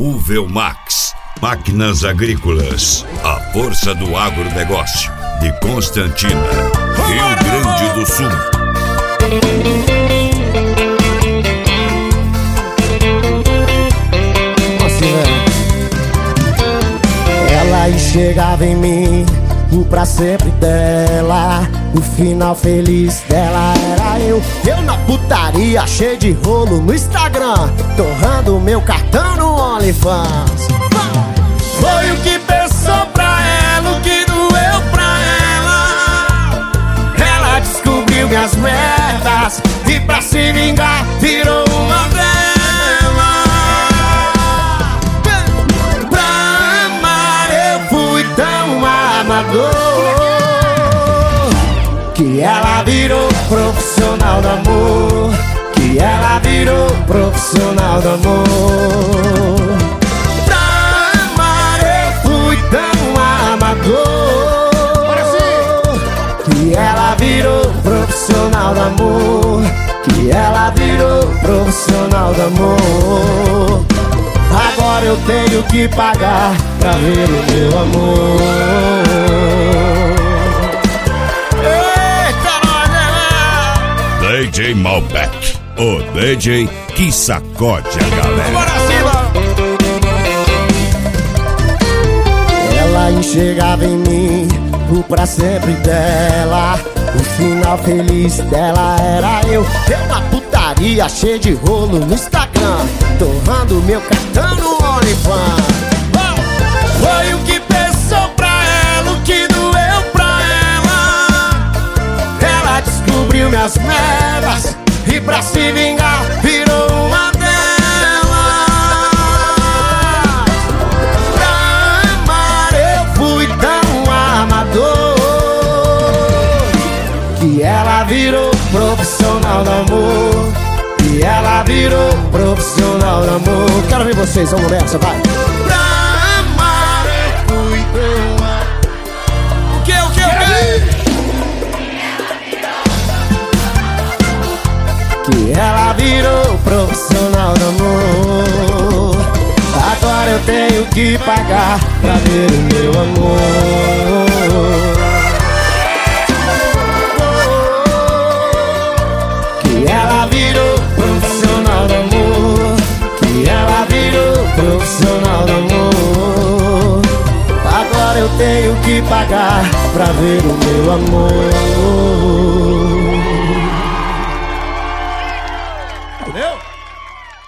Uvelmax, máquinas agrícolas, a força do agronegócio, de Constantina, Rio Grande do Sul. Ela enxergava em mim o pra sempre dela, o final feliz dela era eu. Eu na putaria, cheio de rolo no Instagram, torrando meu cartão no OnlyFans. Foi o que pensou pra ela, o que doeu pra ela. Ela descobriu minhas merdas e pra se vingar virou uma vela. Pra amar eu fui tão amador que ela virou profissional do amor, que ela virou profissional do amor. Pra amar eu fui tão amador que ela virou profissional do amor, que ela virou profissional do amor. Agora eu tenho que pagar pra ver o meu amor. DJ Malbec, o DJ que sacode a galera. Ela enxergava em mim o pra sempre dela, o final feliz dela era eu. Eu na putaria, cheio de rolo no Instagram, torrando meu cartão no OnlyFans. Foi o que pensou pra ela, o que doeu pra ela. Ela descobriu minhas merdas e pra se vingar virou uma delas. Pra amar eu fui tão amador que ela virou profissional do amor, que ela virou profissional do amor. Quero ver vocês, vamos nessa, vai. Pra amar eu fui tão amador. O que? Que ela virou profissional do amor. Agora eu tenho que pagar pra ver o meu amor. Que ela virou profissional do amor, que ela virou profissional do amor. Agora eu tenho que pagar pra ver o meu amor.